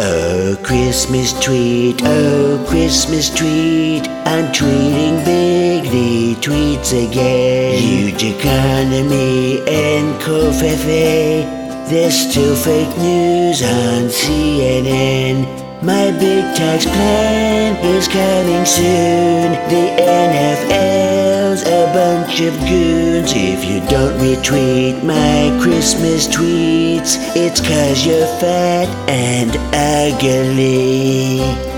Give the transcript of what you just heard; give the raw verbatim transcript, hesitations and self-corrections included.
Oh, Christmas treat, oh, Christmas treat. I'm tweeting bigly tweets again. Huge economy and Covfefe. There's still fake news on C N N. My big tax plan is coming soon. The N F L's a bunch of goons. If you don't retweet my Christmas tweets, it's 'cause you're fat and ugly.